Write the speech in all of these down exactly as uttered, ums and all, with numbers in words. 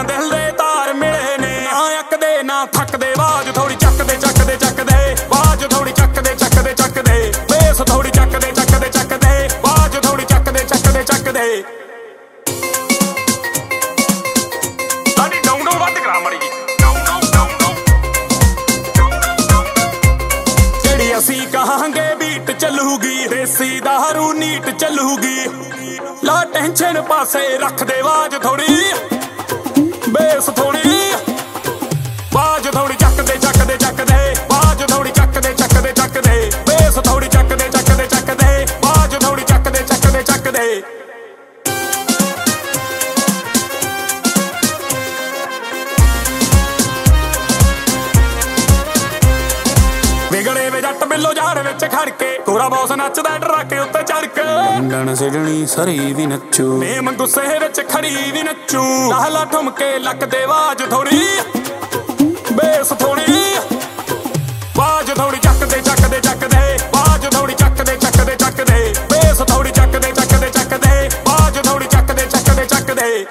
ਦੀਆਂ ਦਿਲ ਦੇ ਤਾਰ ਮਿਲੇ ਨੇ ਨਾ ਅੱਕਦੇ ਨਾ ਥੱਕਦੇ ਬਾਜ ਥੋੜੀ ਚੱਕਦੇ ਚੱਕਦੇ ਚੱਕਦੇ ਬਾਜ ਥੋੜੀ ਚੱਕਦੇ ਚੱਕਦੇ ਚੱਕਦੇ ਬੇਸ ਥੋੜੀ ਚੱਕਦੇ ਚੱਕਦੇ ਚੱਕਦੇ ਬਾਜ ਥੋੜੀ ਚੱਕਦੇ ਚੱਕਦੇ ਚੱਕਦੇ ਸਾਡੀ ਡਾਊਨ ਡਾਊਨ ਵੱਧ ਕਰਾ ਮੜੀ ਜਿਹੜੀ ਅਸੀਂ ਕਹਾਂਗੇ ਬੀਟ ਚੱਲੂਗੀ ਦੇਸੀ ਦਾਰੂ ਨੀਟ ਚੱਲੂਗੀ ਲਾ ਟੈਨਸ਼ਨ ਪਾਸੇ ਰੱਖ ਦੇ ਆਵਾਜ਼ ਥੋੜੀ ਬੇਸ ਥੋੜੀ ਬਾਜ ਥੋੜੀ ਚੱਕਦੇ ਚੱਕਦੇ ਚੱਕਦੇ ਬਾਜ ਥੋੜੀ ਚੱਕਦੇ ਚੱਕਦੇ ਚੱਕਦੇ ਬੇਸ ਥੋੜੀ ਚੱਕਦੇ ਚੱਕਦੇ ਚੱਕਦੇ ਬਾਜ ਥੋੜੀ ਚੱਕਦੇ ਚੱਕਦੇ ਚੱਕਦੇ ਵਿਗੜੇ ਵੇ ਜੱਟ ਬਿੱਲੋ ਝਾੜ ਵਿੱਚ ਖੜ ਕੇ ਕੋਰਾ ਬੌਸ ਨੱਚਦਾ ਡਰਾ ਕੇ ਉੱਤੇ ਚੜ ਕੇ ਡੰਡਣ ਸਿੜਣੀ ਸਰੀ ਵੀ ਨੱਚੂ ਨੇਮ ਗੁੱਸੇ ਵਿੱਚ ਖੜੀ ਵੀ ਨੱਚੂ ਲਾਹਲਾ ਠੁਮਕੇ ਲੱਗਦੇ ਆਵਾਜ਼ ਥੋੜੀ ਬੇਸ ਥੋੜੀ ਬਾਜ ਥੋੜੀ ਚੱਕਦੇ ਚੱਕਦੇ ਚੱਕਦੇ ਬਾਜ ਥੋੜੀ ਚੱਕਦੇ ਚੱਕਦੇ ਚੱਕਦੇ ਬੇਸ ਥੋੜੀ ਚੱਕਦੇ ਚੱਕਦੇ ਚੱਕਦੇ ਬਾਜ ਥੋੜੀ ਚੱਕਦੇ ਚੱਕਦੇ ਚੱਕਦੇ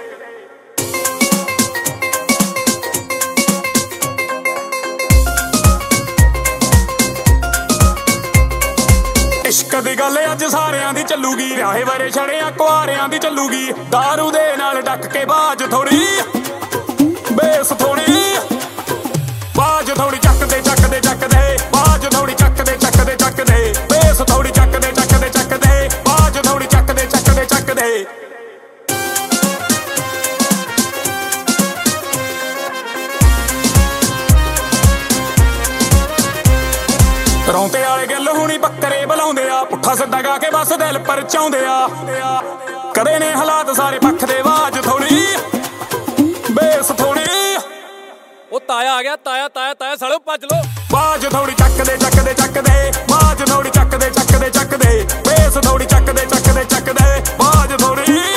ਇਸ਼ਕ ਦੀ ਗੱਲ ਅੱਜ ਸਾਰਿਆਂ ਦੀ ਚੱਲੂਗੀ ਵਿਆਹੇ ਬਾਰੇ ਛੜਿਆਂ ਕੁਆਰਿਆਂ ਦੀ ਚੱਲੂਗੀ ਦਾਰੂ ਦੇ ਨਾਲ ਡੱਕ ਕੇ ਬਾਜ ਥੋੜੀ ਬੇਸ ਥੋੜੀ ਬਾਜ ਥੋੜੀ ਚੱਕਦੇ ਚੱਕਦੇ ਚੱਕਦੇ ਬਾਜ ਥੋੜੀ ਚੱਕਦੇ ਚੱਕਦੇ ਚੱਕਦੇ ਬੇਸ ਥੋੜੀ ਚੱਕਦੇ ਚੱਕਦੇ ਚੱਕਦੇ ਬਾਜ ਥੋੜੀ ਚੱਕਦੇ ਚੱਕਦੇ ਚੱਕਦੇ ਰੌਂਤੇ ਵਾਲੇ ਗੱਲ ਹੁਣੀ ਬੱਕਰੇ ਬੁਲਾਉਂਦੇ ਆ ਪੁੱਠਾ ਸਿੱਧਾ ਗਾ ਕੇ ਬਸ ਦਿਲ ਪਰਚਾਉਂਦੇ ਆ ਕਦੇ ਨੇ ਹਾਲਾਤ ਸਾਰੇ ਪੱਖ ਦੇ ਆਵਾਜ਼ ਥੋੜੀ ਬੇਸ ਥੋੜੀ ਉਹ ਤਾਇਆ ਆ ਗਿਆ ਤਾਇਆ ਤਾਇਆ ਤਾਇਆ ਸਾਲੋ ਭੱਜ ਲੋ ਬਾਜ ਥੋੜੀ ਚੱਕਦੇ ਚੱਕਦੇ ਚੱਕਦੇ ਬਾਜ ਥੋੜੀ ਚੱਕਦੇ ਚੱਕਦੇ ਚੱਕਦੇ ਬੇਸ ਥੋੜੀ ਚੱਕਦੇ ਚੱਕਦੇ ਚੱਕਦੇ ਬਾਜ ਥੋੜੀ